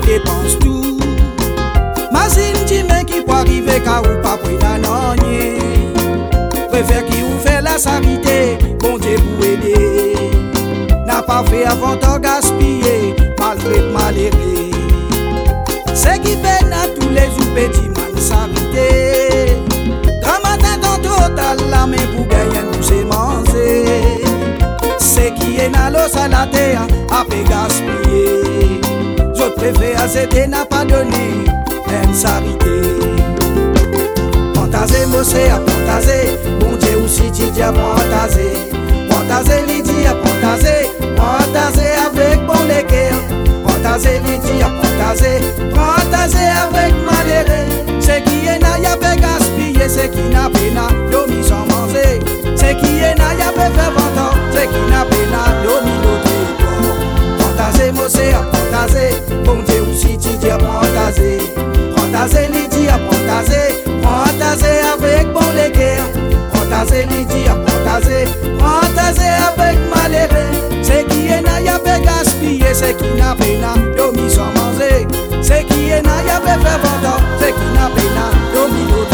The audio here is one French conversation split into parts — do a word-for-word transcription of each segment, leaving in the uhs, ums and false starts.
dépense tout. Mazine dit mais qui peut arriver car ou pas pris nananye. Préfère qui ou fait la charité, bon Dieu pour aider. N'a pas fait avant de gaspiller, malgré malheureux. C'est qui peine à tous les ou petits man charité. Grand matin dans total la main pour gagner nous c'est manger. C'est qui est dans l'eau salade a fait gaspiller. Je préfère c'était n'a pas donné une charité. Pantasé mossé à pantasé, bon Dieu aussi dit à pantasé. Pantasé li dit à pantasé, pantasé avec bon léguer. Pantasé li dit à pantasé, pantasé avec malheureux. C'est qui est na y'a fait gaspiller, c'est qui n'a pas dormi sans manger. C'est qui est na y'a fait faire ventant, c'est qui n'a pas dormi l'autre. Pantasé mossé à pantasé, bon Dieu aussi dit à pantasé. Pantasé li dit à pantasé, pantasé avec bon léguer. Pantasé li dit à pantasé, pantasé avec malheureux. C'est qui est na y'a fait gaspiller, c'est qui n'a pas dormi sans manger. C'est qui est na y'a fait faire ventant, c'est qui n'a pas dormi l'autre.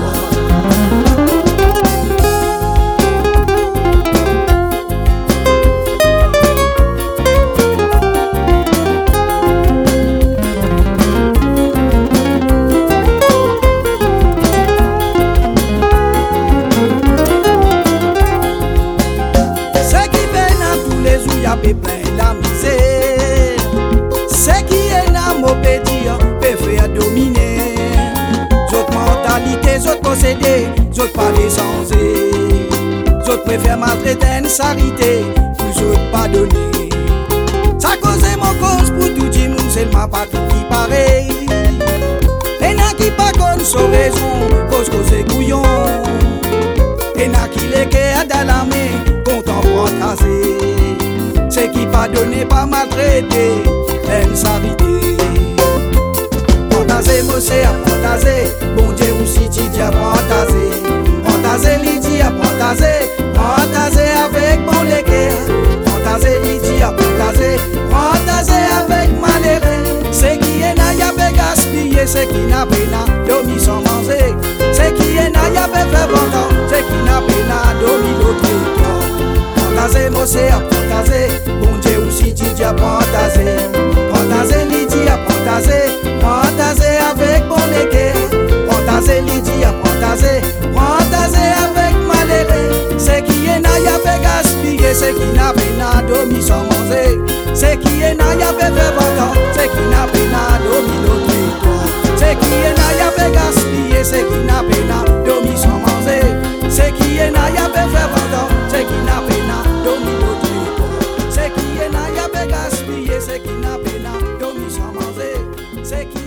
Plein la misère, c'est qui est là m'obédir, peut faire dominer. D'autres mentalités, d'autres possédés, d'autres pas les sensés. D'autres préfèrent maltraiter une charité, plus autres pas donner. Ça cause mon cause pour tout le monde, c'est ma pas tout qui pareil. Et n'a qui pas connu sans raison, cause que c'est couillon. Et n'a qui les guerres dans la main, content fantasé. C'est qui pas donné, pas maltraité, une charité. Pantasé, mossé à pantasé, bon Dieu aussi dit à pantasé. Pantasé, li dit à pantasé, pantasé avec bon léguer. Pantasé, li dit à pantasé, pantasé avec malheureux. C'est qui est na y'a fait gaspiller, c'est qui n'a pas dormi sans manger. C'est qui est na y'a fait faire ventant, c'est qui n'a pas dormi l'autre. Pantasé, mossé à pantasé, bon Dieu aussi dit à pantasé. Pantasé, li dit à pantasé, pantasé avec bon léguer. Pantasé, li dit à pantasé, pantasé avec malheureux. C'est qui est na y'a fait gaspiller, c'est qui n'a pas dormi sans manger. C'est qui est na y'a fait faire ventant, c'est qui n'a pas dormi l'autre. C'est qui est na y'a fait gaspiller, c'est qui n'a pas dormi sans manger. C'est qui est na y'a fait faire ventant, c'est qui n'a pas dormi l'autre. C'est qui est na y'a fait gaspiller, c'est qui n'a pas dormi sans manger. C'est qui